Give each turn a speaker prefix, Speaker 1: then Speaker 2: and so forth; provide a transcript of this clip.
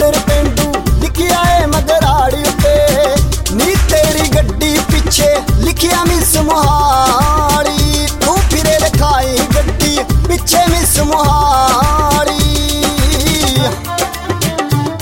Speaker 1: ਮੰਦਰ ਪੇਂਡੂ ਲਿਖਿਆ ਏ ਮਗਰਾੜੀ ਉੱਤੇ ਨੀ ਤੇਰੀ ਗੱਡੀ ਪਿੱਛੇ ਲਿਖਿਆ ਮਿਸ ਮੁਹਾਲੀ।